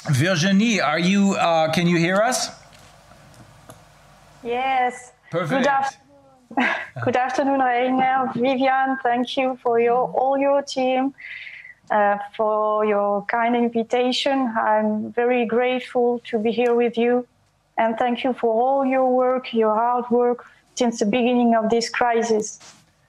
Virginie, are you? Can you hear us? Yes. Perfect. Good afternoon, Rainer, Vivian. Thank you for all your team for your kind invitation. I'm very grateful to be here with you, and thank you for all your work, your hard work since the beginning of this crisis.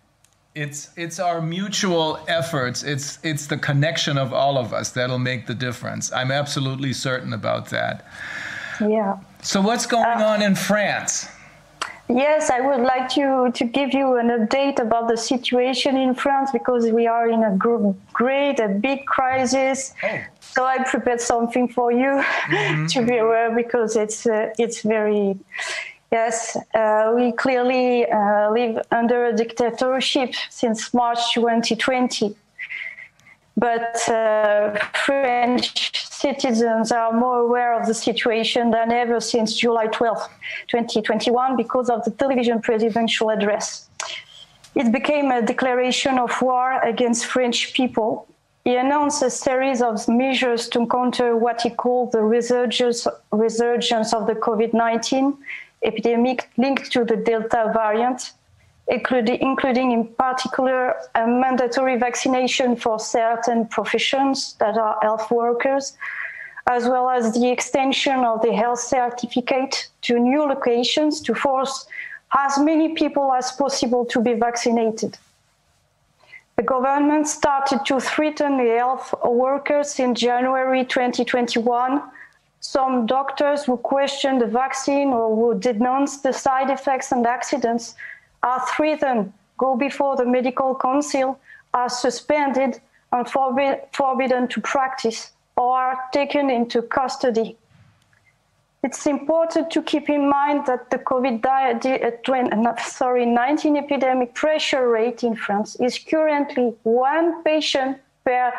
It's our mutual efforts. It's the connection of all of us that'll make the difference. I'm absolutely certain about that. Yeah. So what's going on in France? Yes, I would like to give you an update about the situation in France because we are in a big crisis. Oh. So I prepared something for you to be aware because it's very. Yes, we clearly live under a dictatorship since March 2020. But French citizens are more aware of the situation than ever since July 12, 2021, because of the television presidential address. It became a declaration of war against French people. He announced a series of measures to counter what he called the resurgence of the COVID-19 epidemic linked to the Delta variant, including in particular a mandatory vaccination for certain professions that are health workers, as well as the extension of the health certificate to new locations to force as many people as possible to be vaccinated. The government started to threaten the health workers in January 2021. Some doctors who questioned the vaccine or who denounced the side effects and accidents are threatened, go before the medical council, are suspended and forbidden to practice, or are taken into custody. It's important to keep in mind that the COVID-19 epidemic pressure rate in France is currently 1 patient per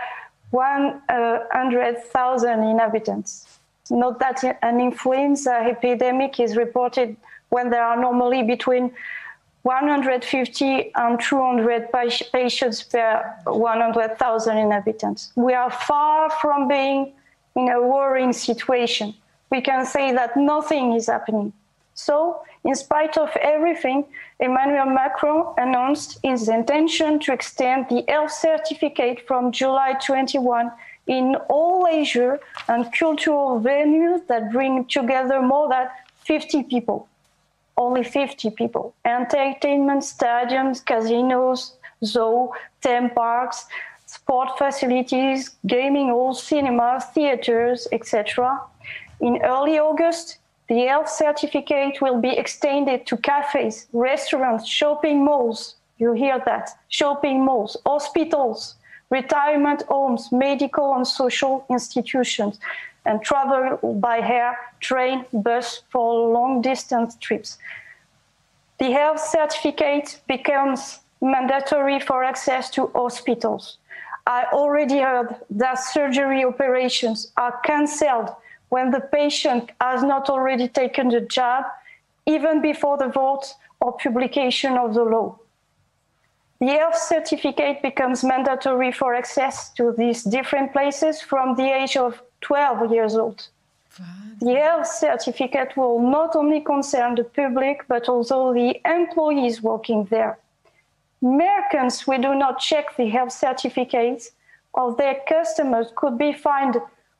100,000 inhabitants. Note that an influenza epidemic is reported when there are normally between 150 and 200 patients per 100,000 inhabitants. We are far from being in a worrying situation. We can say that nothing is happening. So, in spite of everything, Emmanuel Macron announced his intention to extend the health certificate from July 21 in all leisure and cultural venues that bring together more than 50 people. Only 50 people. Entertainment, stadiums, casinos, zoo, theme parks, sport facilities, gaming halls, cinemas, theaters, etc. In early August, the health certificate will be extended to cafes, restaurants, shopping malls. You hear that? Shopping malls, hospitals, retirement homes, medical and social institutions, and travel by air, train, bus for long-distance trips. The health certificate becomes mandatory for access to hospitals. I already heard that surgery operations are cancelled when the patient has not already taken the jab, even before the vote or publication of the law. The health certificate becomes mandatory for access to these different places from the age of 12 years old. The health certificate will not only concern the public, but also the employees working there. Merchants who do not check the health certificates of their customers could be fined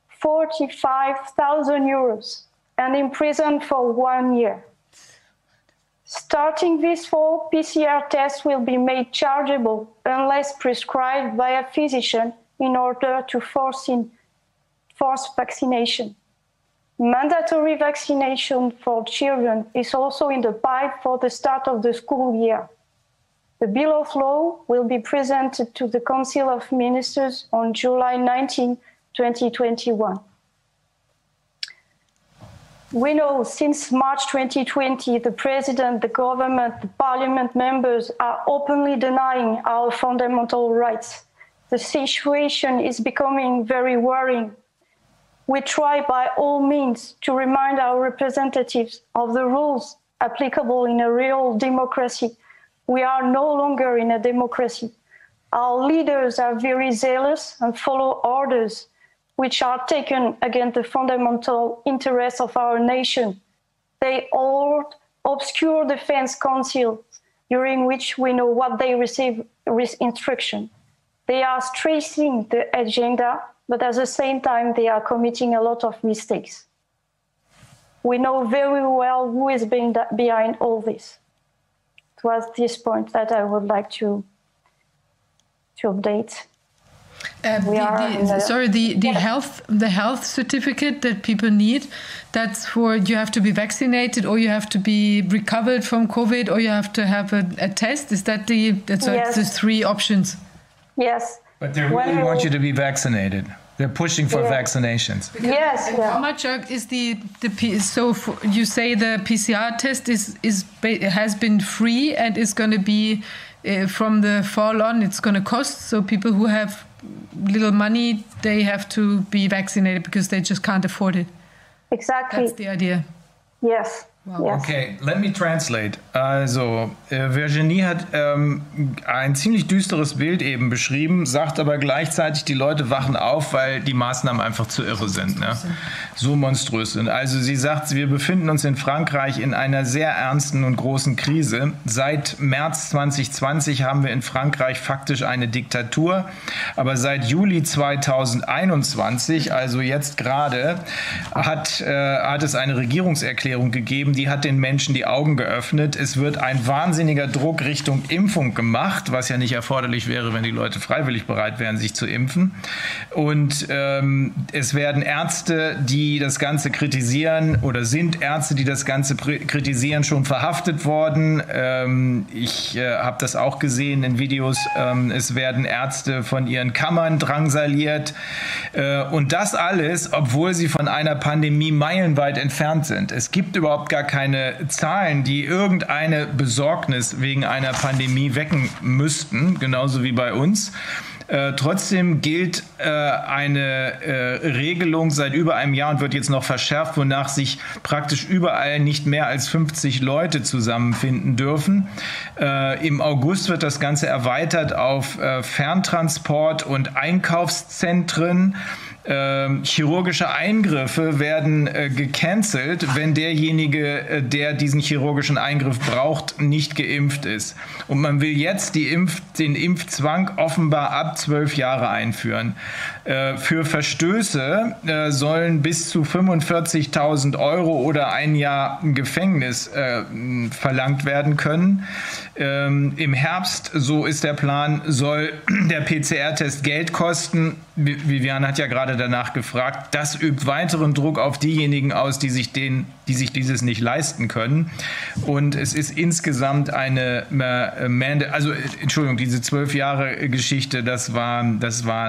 45,000 euros and imprisoned for 1 year. Starting this fall, PCR tests will be made chargeable unless prescribed by a physician in order to force vaccination. Mandatory vaccination for children is also in the pipe for the start of the school year. The bill of law will be presented to the Council of Ministers on July 19, 2021. We know since March 2020, the president, the government, the parliament members are openly denying our fundamental rights. The situation is becoming very worrying. We try by all means to remind our representatives of the rules applicable in a real democracy. We are no longer in a democracy. Our leaders are very zealous and follow orders. which are taken against the fundamental interests of our nation. They all obscure defense councils during which we know what they receive instruction. They are stressing the agenda, but at the same time, they are committing a lot of mistakes. We know very well who is behind all this. It was this point that I would like to update. The health certificate that people need, that's for you have to be vaccinated, or you have to be recovered from COVID, or you have to have a test. Is that that's yes. the three options? Yes. But they really want you to be vaccinated. They're pushing for vaccinations. Yes. Yeah. How much is you say the PCR test has been free and is going to be from the fall on? It's going to cost. So people who have little money, they have to be vaccinated because they just can't afford it. Exactly. That's the idea. Yes. Wow. Yes. Okay, let me translate. Also, Virginie hat ein ziemlich düsteres Bild eben beschrieben, sagt aber gleichzeitig, die Leute wachen auf, weil die Maßnahmen einfach zu irre sind. Ne? So monströs sind. Also sie sagt, wir befinden uns in Frankreich in einer sehr ernsten und großen Krise. Seit März 2020 haben wir in Frankreich faktisch eine Diktatur. Aber seit Juli 2021, also jetzt gerade, hat es eine Regierungserklärung gegeben, die hat den Menschen die Augen geöffnet. Es wird ein wahnsinniger Druck Richtung Impfung gemacht, was ja nicht erforderlich wäre, wenn die Leute freiwillig bereit wären, sich zu impfen. Und es werden Ärzte, die das Ganze kritisieren, oder sind Ärzte, die das Ganze kritisieren, schon verhaftet worden. Ich habe das auch gesehen in Videos. Es werden Ärzte von ihren Kammern drangsaliert. Und das alles, obwohl sie von einer Pandemie meilenweit entfernt sind. Es gibt überhaupt gar keine Zahlen, die irgendeine Besorgnis wegen einer Pandemie wecken müssten, genauso wie bei uns. Trotzdem gilt eine Regelung seit über einem Jahr und wird jetzt noch verschärft, wonach sich praktisch überall nicht mehr als 50 Leute zusammenfinden dürfen. Im August wird das Ganze erweitert auf Ferntransport und Einkaufszentren. Chirurgische Eingriffe werden gecancelt, wenn derjenige, der diesen chirurgischen Eingriff braucht, nicht geimpft ist. Und man will jetzt den Impfzwang offenbar ab 12 Jahre einführen. Für Verstöße sollen bis zu 45.000 € oder ein Jahr Gefängnis verlangt werden können. Im Herbst, so ist der Plan, soll der PCR-Test Geld kosten. Viviane hat ja gerade danach gefragt. Das übt weiteren Druck auf diejenigen aus, die sich dieses nicht leisten können. Und es ist insgesamt diese 12 Jahre Geschichte, das waren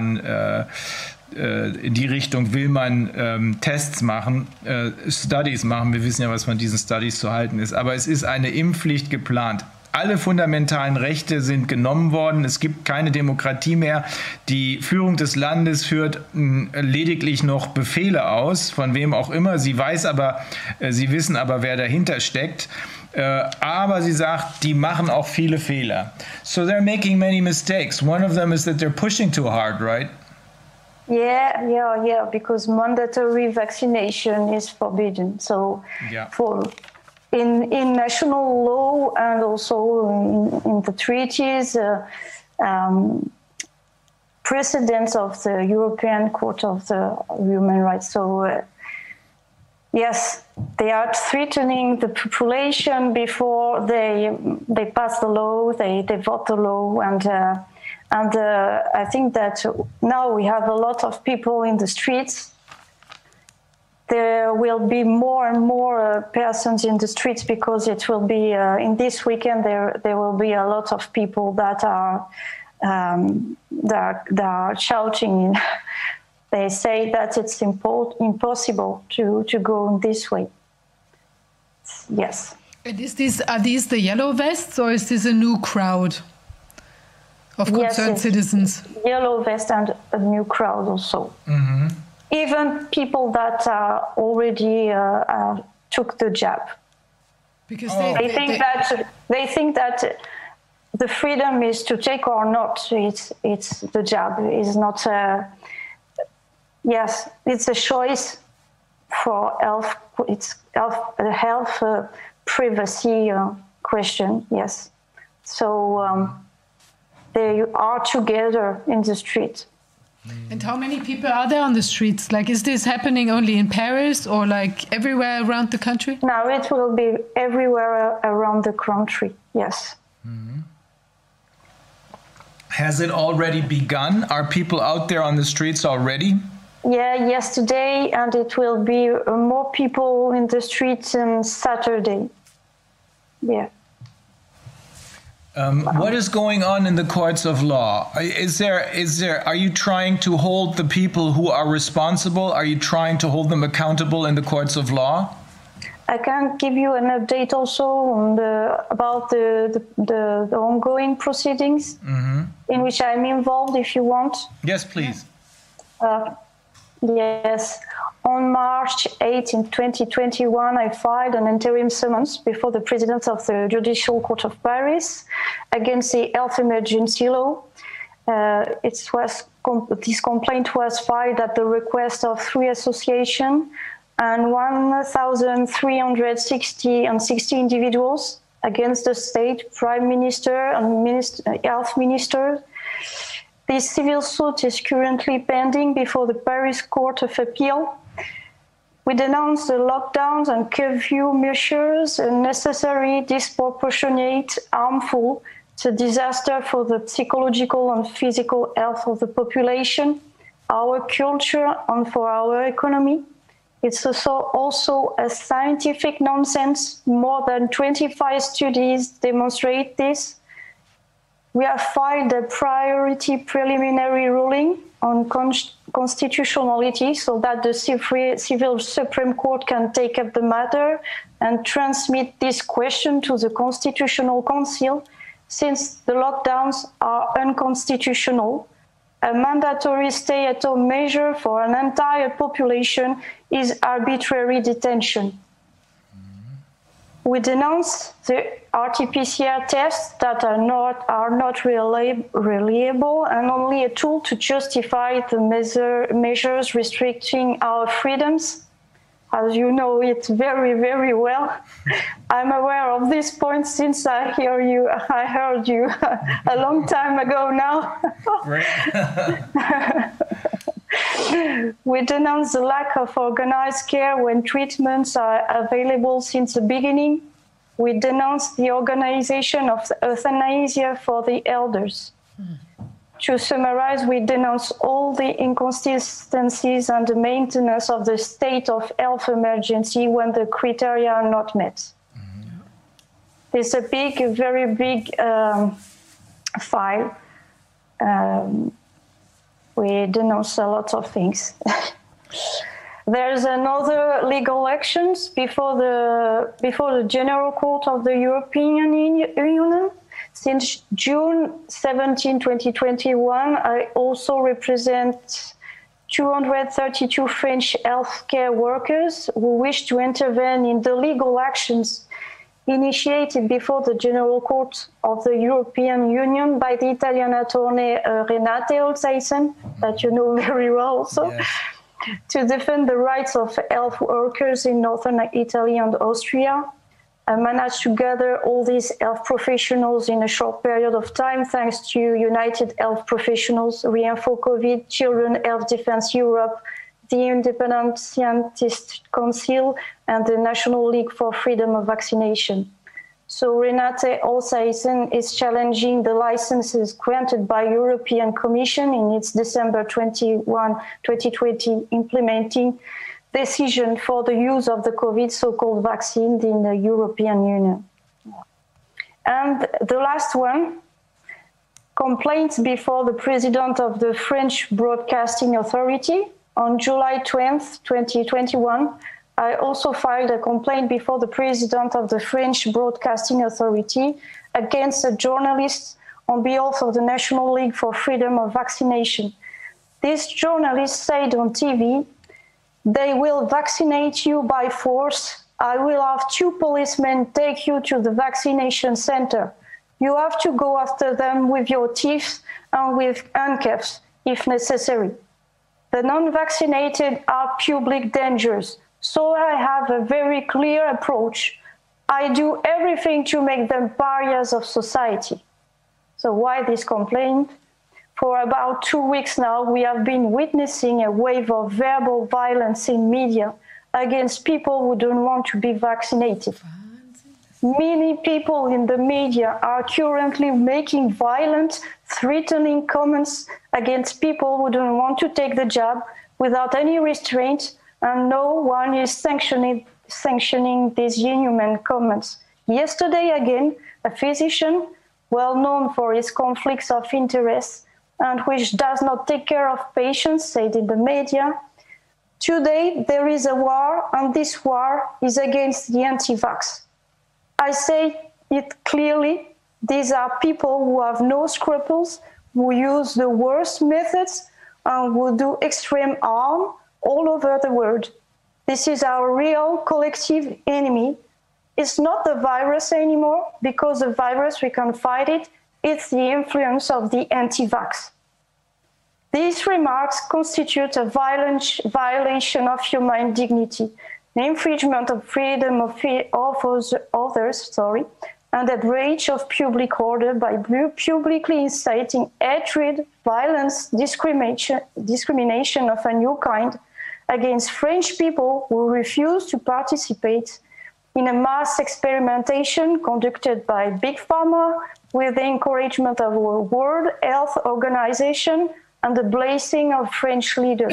in die Richtung will man Tests machen, Studies machen. Wir wissen ja, was von diesen Studies zu halten ist. Aber es ist eine Impfpflicht geplant. Alle fundamentalen Rechte sind genommen worden. Es gibt keine Demokratie mehr. Die Führung des Landes führt lediglich noch Befehle aus, von wem auch immer. Sie wissen aber, wer dahinter steckt. Aber sie sagt, die machen auch viele Fehler. So they're making many mistakes. One of them is that they're pushing too hard, right? Yeah, because mandatory vaccination is forbidden. So in national law and also in the treaties, precedents of the European Court of the Human Rights. So yes, they are threatening the population before they pass the law, they vote the law, and I think that now we have a lot of people in the streets. There will be more and more persons in the streets because it will be in this weekend. There will be a lot of people that are shouting. They say that it's impossible to go in this way. Yes. And are these the yellow vests, or is this a new crowd of concerned citizens? Yellow vest and a new crowd also. Mm-hmm. Even people that already took the jab, because they think that the freedom is to take or not. It's the jab is not. Yes, it's a choice for health. It's health privacy question. Yes, so they are together in the street. And how many people are there on the streets? Like, is this happening only in Paris or like everywhere around the country? No, it will be everywhere around the country. Yes. Mm-hmm. Has it already begun? Are people out there on the streets already? Yeah, yesterday, and it will be more people in the streets on Saturday. Yeah. What is going on in the courts of law? Are you trying to hold the people who are responsible? Are you trying to hold them accountable in the courts of law? I can give you an update also on about the ongoing proceedings in which I'm involved, if you want. Yes, please. Yes. On March 8 in 2021, I filed an interim summons before the President of the Judicial Court of Paris against the health emergency law. This complaint was filed at the request of 3 associations and 1,360 individuals against the state, Prime Minister and Health Minister. This civil suit is currently pending before the Paris Court of Appeal. We denounce the lockdowns and curfew measures unnecessary, disproportionate, harmful. It's a disaster for the psychological and physical health of the population, our culture, and for our economy. It's also a scientific nonsense. More than 25 studies demonstrate this. We have filed a priority preliminary ruling on constitutionality so that the Civil Supreme Court can take up the matter and transmit this question to the Constitutional Council. Since the lockdowns are unconstitutional, a mandatory stay-at-home measure for an entire population is arbitrary detention. We denounce the RT-PCR tests that are not reliable and only a tool to justify the measures restricting our freedoms. As you know it very, very well. I'm aware of this point since I heard you a long time ago now. Great. We denounce the lack of organized care when treatments are available since the beginning. We denounce the organization of euthanasia for the elders. To summarize, we denounce all the inconsistencies and the maintenance of the state of health emergency when the criteria are not met. It's a very big file. We denounce a lot of things. There's another legal actions before the General Court of the European Union. Since June 17, 2021, I also represent 232 French healthcare workers who wish to intervene in the legal actions initiated before the General Court of the European Union by the Italian attorney Renate Olsaisen, that you know very well also, yes, to defend the rights of health workers in northern Italy and Austria. I managed to gather all these health professionals in a short period of time, thanks to United Health Professionals, Reinfo COVID, Children Health Defense Europe, the Independent Scientists Council, and the National League for Freedom of Vaccination. So Renate Olsaisen is challenging the licenses granted by European Commission in its December 21, 2020 implementing decision for the use of the COVID so-called vaccine in the European Union. And the last one, complaints before the President of the French Broadcasting Authority. On July 20th, 2021, I also filed a complaint before the President of the French Broadcasting Authority against a journalist on behalf of the National League for Freedom of Vaccination. This journalist said on TV, "They will vaccinate you by force. I will have 2 policemen take you to the vaccination center. You have to go after them with your teeth and with handcuffs if necessary." The non-vaccinated are public dangers. So I have a very clear approach. I do everything to make them pariahs of society. So why this complaint? For about 2 weeks now, we have been witnessing a wave of verbal violence in media against people who don't want to be vaccinated. Many people in the media are currently making violent, threatening comments against people who don't want to take the jab without any restraint, and no one is sanctioning these inhuman comments. Yesterday, again, a physician, well known for his conflicts of interest and which does not take care of patients, said in the media, today there is a war, and this war is against the anti-vax. I say it clearly, these are people who have no scruples, who use the worst methods, and who do extreme harm all over the world. This is our real collective enemy. It's not the virus anymore, because the virus, we can fight it. It's the influence of the anti-vax. These remarks constitute a violation of human dignity, an infringement of freedom of others, and a breach of public order by publicly inciting hatred, violence, discrimination of a new kind against French people who refuse to participate in a mass experimentation conducted by Big Pharma with the encouragement of the World Health Organization and the blessing of French leaders.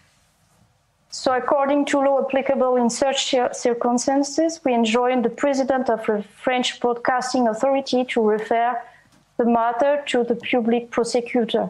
So according to law applicable in such circumstances, we enjoin the president of the French Broadcasting Authority to refer the matter to the public prosecutor.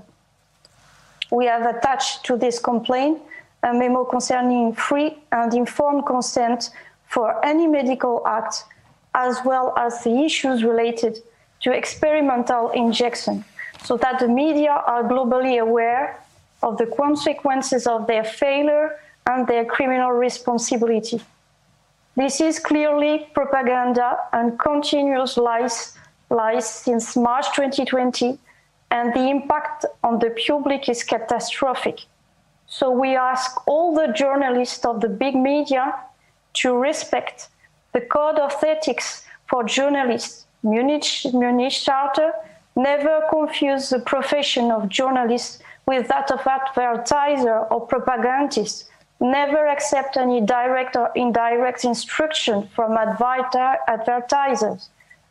We have attached to this complaint a memo concerning free and informed consent for any medical act, as well as the issues related to experimental injection, so that the media are globally aware of the consequences of their failure and their criminal responsibility. This is clearly propaganda and continuous lies since March 2020, and the impact on the public is catastrophic. So we ask all the journalists of the big media to respect the code of ethics for journalists. Munich Charter never confuse the profession of journalists with that of advertiser or propagandist. Never accept any direct or indirect instruction from advertisers.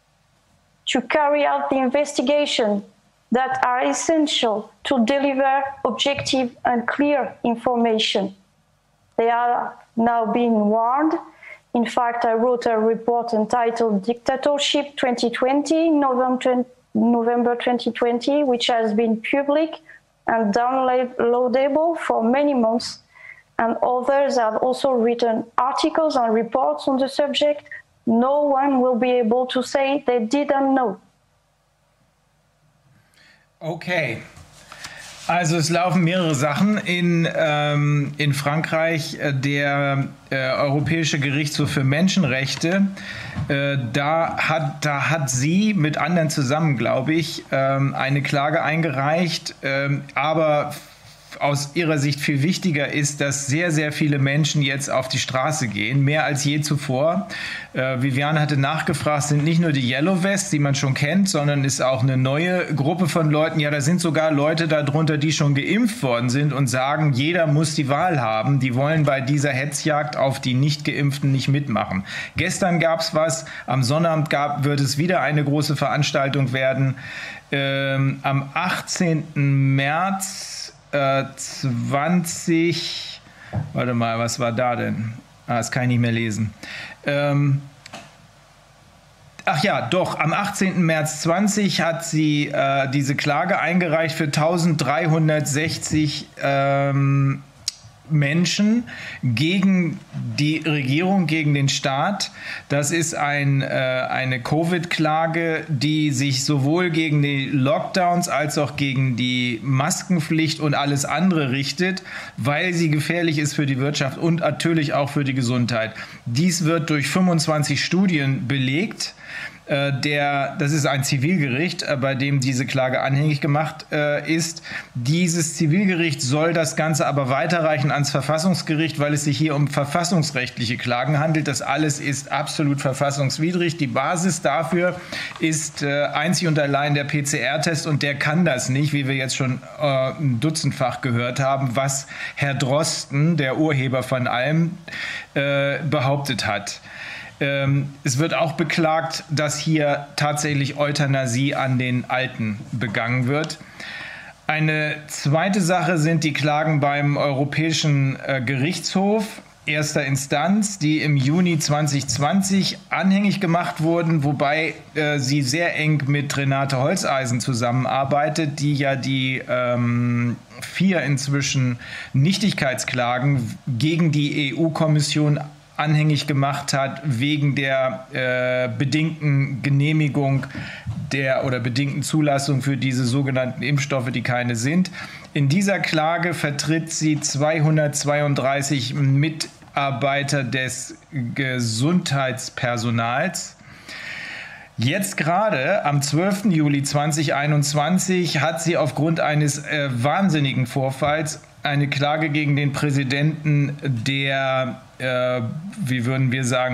To carry out the investigation that are essential to deliver objective and clear information. They are now being warned. In fact, I wrote a report entitled Dictatorship 2020, November 2020, which has been public and downloadable for many months. And others have also written articles and reports on the subject. No one will be able to say they didn't know. Okay, also es laufen mehrere Sachen in Frankreich. Der Europäische Gerichtshof für Menschenrechte, da hat sie mit anderen zusammen, glaube ich, eine Klage eingereicht, aber aus ihrer Sicht viel wichtiger ist, dass sehr, sehr viele Menschen jetzt auf die Straße gehen, mehr als je zuvor. Viviane hatte nachgefragt, sind nicht nur die Yellow Vests, die man schon kennt, sondern ist auch eine neue Gruppe von Leuten. Ja, da sind sogar Leute darunter, die schon geimpft worden sind und sagen, jeder muss die Wahl haben. Die wollen bei dieser Hetzjagd auf die Nicht-Geimpften nicht mitmachen. Gestern gab es was, am Sonnabend wird es wieder eine große Veranstaltung werden. Am 18. März 20, warte mal, was war da denn? Das kann ich nicht mehr lesen. Ach ja, doch, am 18. März 20 hat sie diese Klage eingereicht für 1360 Menschen gegen die Regierung, gegen den Staat. Das ist eine Covid-Klage, die sich sowohl gegen die Lockdowns als auch gegen die Maskenpflicht und alles andere richtet, weil sie gefährlich ist für die Wirtschaft und natürlich auch für die Gesundheit. Dies wird durch 25 Studien belegt. das ist ein Zivilgericht, bei dem diese Klage anhängig gemacht ist. Dieses Zivilgericht soll das Ganze aber weiterreichen ans Verfassungsgericht, weil es sich hier um verfassungsrechtliche Klagen handelt. Das alles ist absolut verfassungswidrig. Die Basis dafür ist einzig und allein der PCR-Test und der kann das nicht, wie wir jetzt schon ein dutzendfach gehört haben, was Herr Drosten, der Urheber von allem, behauptet hat. Es wird auch beklagt, dass hier tatsächlich Euthanasie an den Alten begangen wird. Eine zweite Sache sind die Klagen beim Europäischen Gerichtshof erster Instanz, die im Juni 2020 anhängig gemacht wurden, wobei sie sehr eng mit Renate Holzeisen zusammenarbeitet, die ja die 4 inzwischen Nichtigkeitsklagen gegen die EU-Kommission anhängig gemacht hat, wegen der bedingten Genehmigung oder bedingten Zulassung für diese sogenannten Impfstoffe, die keine sind. In dieser Klage vertritt sie 232 Mitarbeiter des Gesundheitspersonals. Jetzt gerade am 12. Juli 2021 hat sie aufgrund eines wahnsinnigen Vorfalls eine Klage gegen den Präsidenten der, wie würden wir sagen,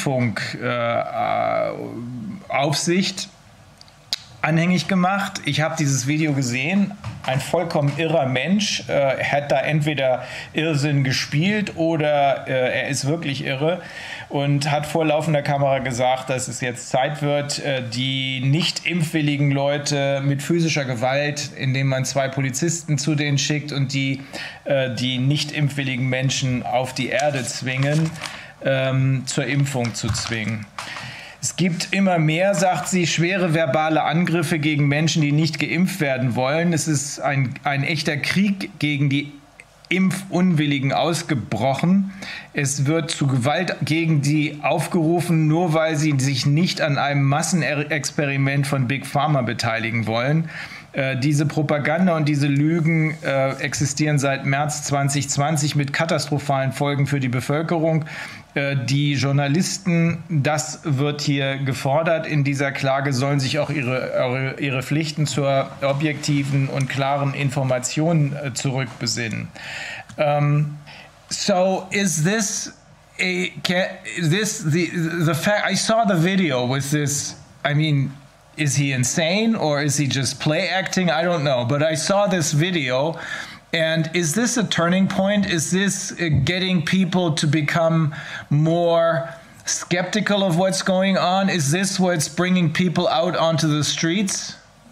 Rundfunkaufsicht anhängig gemacht. Ich habe dieses Video gesehen. Ein vollkommen irrer Mensch hat da entweder Irrsinn gespielt oder er ist wirklich irre und hat vor laufender Kamera gesagt, dass es jetzt Zeit wird, die nicht impfwilligen Leute mit physischer Gewalt, indem man 2 Polizisten zu denen schickt und die nicht impfwilligen Menschen auf die Erde zwingen, zur Impfung zu zwingen. Es gibt immer mehr, sagt sie, schwere verbale Angriffe gegen Menschen, die nicht geimpft werden wollen. Es ist ein echter Krieg gegen die Impfunwilligen ausgebrochen. Es wird zu Gewalt gegen die aufgerufen, nur weil sie sich nicht an einem Massenexperiment von Big Pharma beteiligen wollen. Diese Propaganda und diese Lügen existieren seit März 2020 mit katastrophalen Folgen für die Bevölkerung. Die Journalisten, das wird hier gefordert in dieser Klage, sollen sich auch ihre Pflichten zur objektiven und klaren Information zurückbesinnen. So is this the fact? I saw the video with this. I mean, is he insane or is he just play acting? I don't know, but I saw this video. And is this a turning point? Is this getting people to become more skeptical of what's going on? Is this what's bringing people out onto the streets?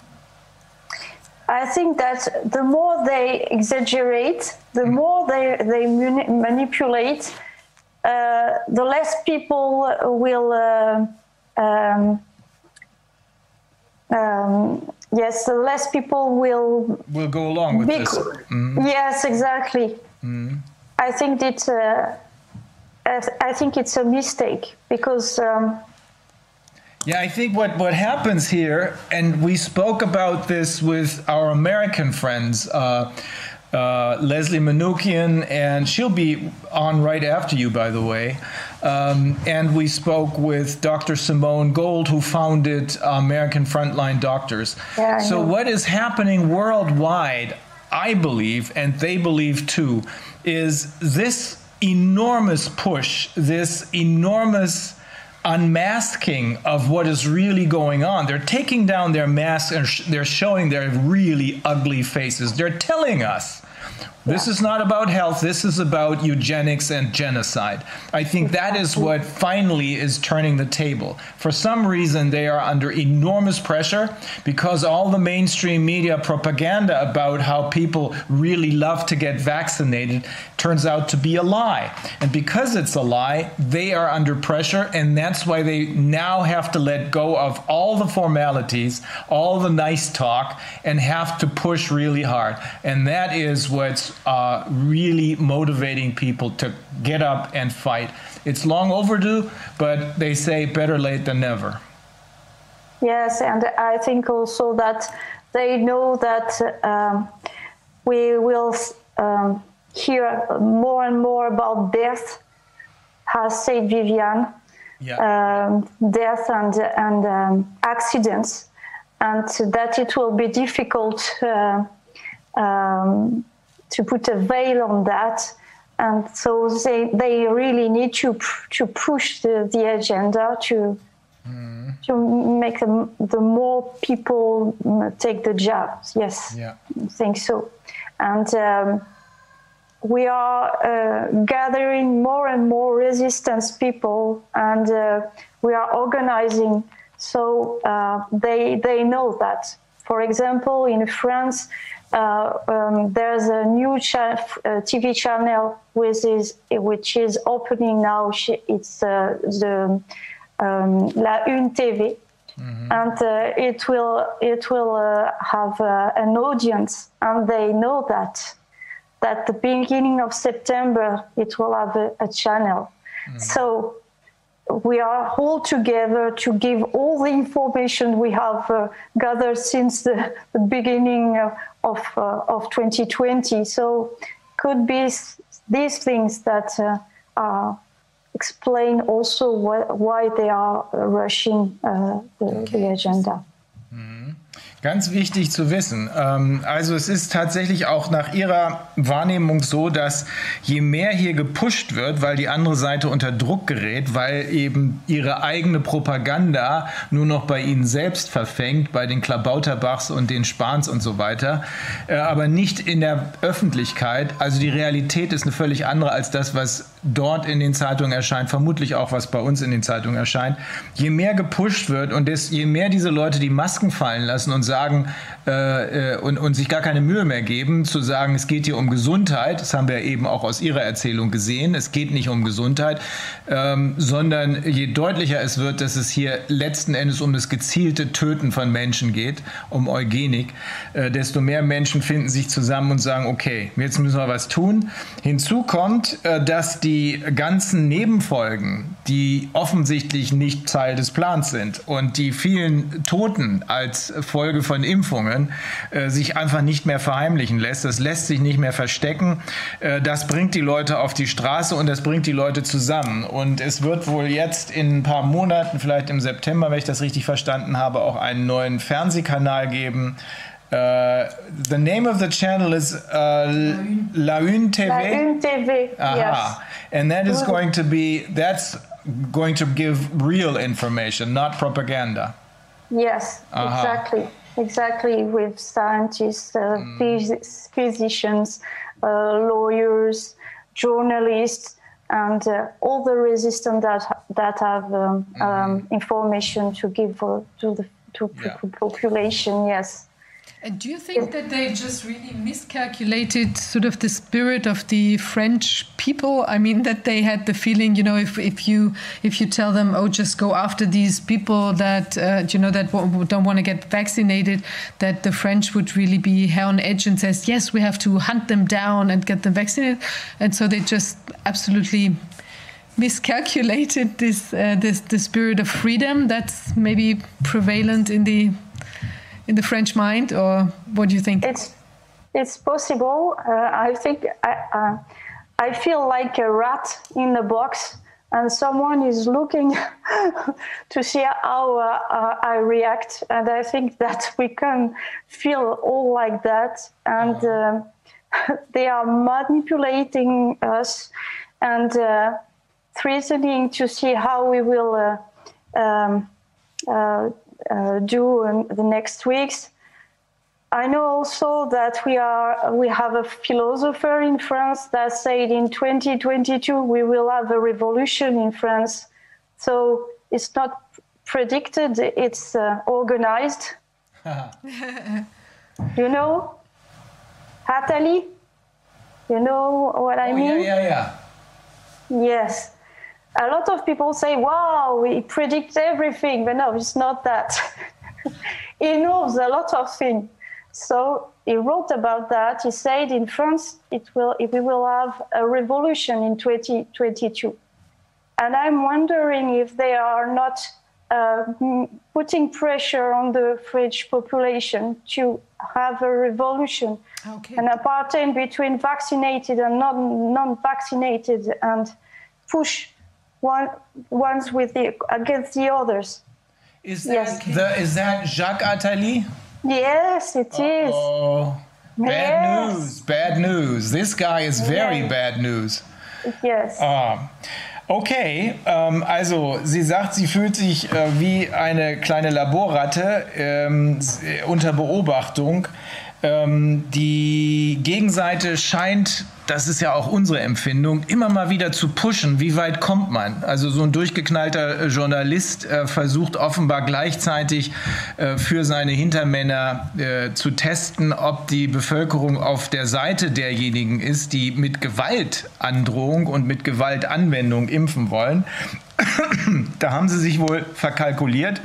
I think that the more they exaggerate, the more they manipulate, the less people will yes, the less people will go along with this. Mm-hmm. Yes, exactly. Mm-hmm. I think it's a mistake because. Yeah, I think what happens here, and we spoke about this with our American friends, Leslie Manookian, and she'll be on right after you, by the way. And we spoke with Dr. Simone Gold, who founded American Frontline Doctors. Yeah, so what is happening worldwide, I believe, and they believe too, is this enormous push, this enormous unmasking of what is really going on. They're taking down their masks and they're showing their really ugly faces. They're telling us this is not about health. This is about eugenics and genocide. I think that is what finally is turning the table. For some reason, they are under enormous pressure because all the mainstream media propaganda about how people really love to get vaccinated turns out to be a lie. And because it's a lie, they are under pressure, and that's why they now have to let go of all the formalities, all the nice talk, and have to push really hard. And that is what's really motivating people to get up and fight. It's long overdue, but they say better late than never. Yes, and I think also that they know that we will hear more and more about death, has said Viviane. death and accidents, and that it will be difficult to put a veil on that. And so they really need to push the agenda to make the more people take the jabs. Yes, I think so. And we are gathering more and more resistance people, and we are organizing. So they know that. For example, in France, there's a new TV channel which is opening now. It's the La Une TV, and it will have an audience, and they know that the beginning of September it will have a channel. So we are all together to give all the information we have gathered since the beginning of 2020. So could be these things that explain also why they are rushing the agenda. Ganz wichtig zu wissen. Also es ist tatsächlich auch nach Ihrer Wahrnehmung so, dass je mehr hier gepusht wird, weil die andere Seite unter Druck gerät, weil eben ihre eigene Propaganda nur noch bei ihnen selbst verfängt, bei den Klabauterbachs und den Spahns und so weiter, aber nicht in der Öffentlichkeit. Also die Realität ist eine völlig andere als das, was dort in den Zeitungen erscheint, vermutlich auch was bei uns in den Zeitungen erscheint. Je mehr gepusht wird und je mehr diese Leute die Masken fallen lassen und sagen und sich gar keine Mühe mehr geben, zu sagen, es geht hier um Gesundheit, das haben wir eben auch aus Ihrer Erzählung gesehen, es geht nicht um Gesundheit, sondern je deutlicher es wird, dass es hier letzten Endes um das gezielte Töten von Menschen geht, um Eugenik, desto mehr Menschen finden sich zusammen und sagen, okay, jetzt müssen wir was tun. Hinzu kommt, dass die ganzen Nebenfolgen, die offensichtlich nicht Teil des Plans sind und die vielen Toten als Folge von Impfungen sich einfach nicht mehr verheimlichen lässt. Das lässt sich nicht mehr verstecken. Das bringt die Leute auf die Straße und das bringt die Leute zusammen. Und es wird wohl jetzt in ein paar Monaten, vielleicht im September, wenn ich das richtig verstanden habe, auch einen neuen Fernsehkanal geben. The name of the channel is La Une TV. La Une TV, yes. And that is going to give real information, not propaganda. Yes, exactly. With scientists, physicians, lawyers, journalists, and all the resistance that have information to give to the population. Yes. And do you think that they just really miscalculated sort of the spirit of the French people? I mean, that they had the feeling, if you tell them, oh, just go after these people that that don't want to get vaccinated, that the French would really be on edge and says, yes, we have to hunt them down and get them vaccinated, and so they just absolutely miscalculated the spirit of freedom that's maybe prevalent in the French mind, or what do you think? It's possible. I think I feel like a rat in a box, and someone is looking to see how I react. And I think that we can feel all like that, and they are manipulating us and threatening to see how we will do in the next weeks. I know also that we have a philosopher in France that said in 2022 we will have a revolution in France. So it's not predicted, it's organized. You know, Attali? You know what I mean? Yeah. Yes. A lot of people say, wow, we predict everything, but no, it's not that. He knows a lot of things. So he wrote about that. He said in France, we will have a revolution in 2022. And I'm wondering if they are not putting pressure on the French population to have a revolution, an apartheid between vaccinated and non-vaccinated, and push ones with against the others. Is that Jacques Attali? Yes, it is. Oh, bad news, bad news. This guy is very bad news. Yes. Okay, also sie sagt, sie fühlt sich wie eine kleine Laborratte unter Beobachtung. Die Gegenseite scheint, das ist ja auch unsere Empfindung, immer mal wieder zu pushen. Wie weit kommt man? Also so ein durchgeknallter Journalist versucht offenbar gleichzeitig für seine Hintermänner zu testen, ob die Bevölkerung auf der Seite derjenigen ist, die mit Gewaltandrohung und mit Gewaltanwendung impfen wollen. Da haben sie sich wohl verkalkuliert.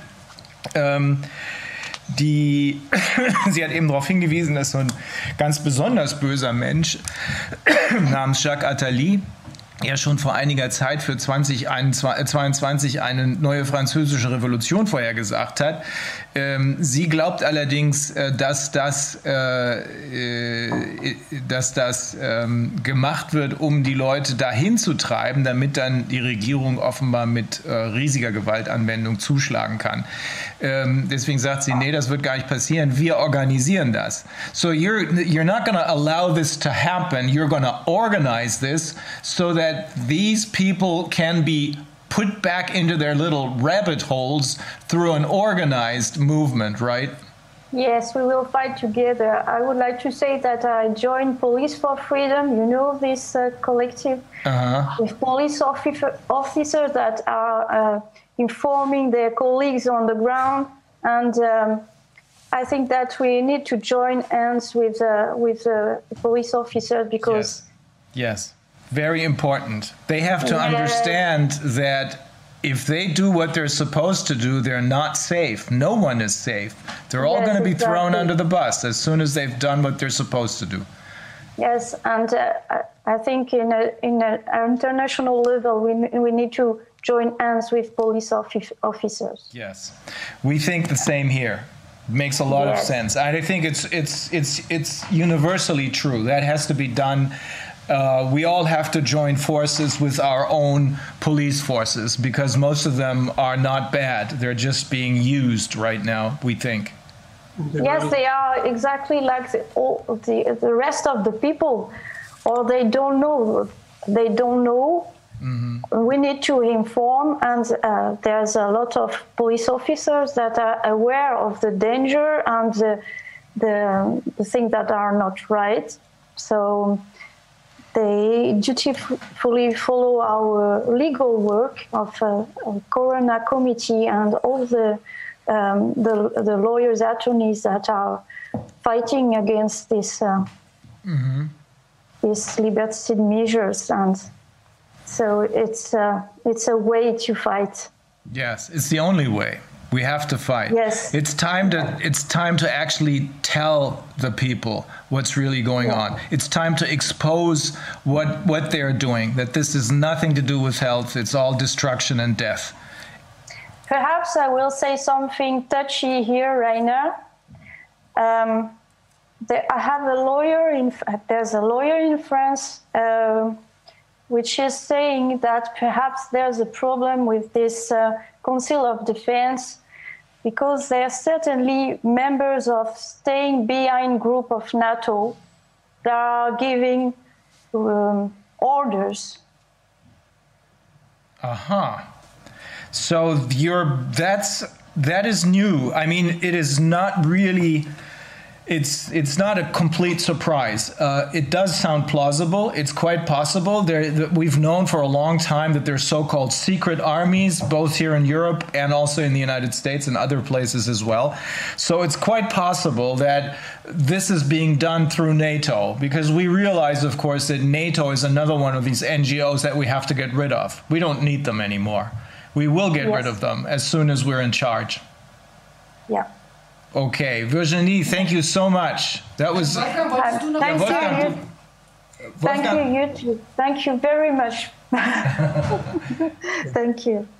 Sie hat eben darauf hingewiesen, dass so ein ganz besonders böser Mensch namens Jacques Attali ja schon vor einiger Zeit für 2022 eine neue französische Revolution vorhergesagt hat. Sie glaubt allerdings, dass das gemacht wird, um die Leute dahin zu treiben, damit dann die Regierung offenbar mit riesiger Gewaltanwendung zuschlagen kann. Deswegen sagt sie, nee, das wird gar nicht passieren. Wir organisieren das. So you're not going to allow this to happen. You're going to organize this so that these people can be put back into their little rabbit holes through an organized movement, right? Yes, we will fight together. I would like to say that I joined Police for Freedom, you know, this collective with police officers that are informing their colleagues on the ground. And I think that we need to join hands with the police officers because... Yes. Very important. They have to understand that if they do what they're supposed to do, they're not safe. No one is safe. They're all going to be thrown under the bus as soon as they've done what they're supposed to do. Yes, and I think in an international level, we need to join hands with police officers. Yes, we think the same here. It makes a lot of sense. I think it's universally true. That has to be done. We all have to join forces with our own police forces because most of them are not bad. They're just being used right now, we think. Yes, they are exactly like the rest of the people, or they don't know. They don't know. Mm-hmm. We need to inform, and there's a lot of police officers that are aware of the danger and the things that are not right. So they dutifully follow our legal work of Corona Committee and all the lawyers, attorneys that are fighting against these liberticide measures, and so it's a way to fight. Yes, it's the only way. We have to fight. Yes. It's time to actually tell the people what's really going on. It's time to expose what they're doing, that this has nothing to do with health. It's all destruction and death. Perhaps I will say something touchy here, Rainer. I have a lawyer there's a lawyer in France which is saying that perhaps there's a problem with this Council of Defense because they are certainly members of staying behind group of NATO that are giving orders. So that is new. I mean, it is not really. It's not a complete surprise. It does sound plausible. It's quite possible. We've known for a long time that there's so-called secret armies, both here in Europe and also in the United States and other places as well. So it's quite possible that this is being done through NATO, because we realize, of course, that NATO is another one of these NGOs that we have to get rid of. We don't need them anymore. We will get rid of them as soon as we're in charge. Yeah. Okay, Virginie, thank you so much. That was. Thank you, you too. Thank you very much. Thank you.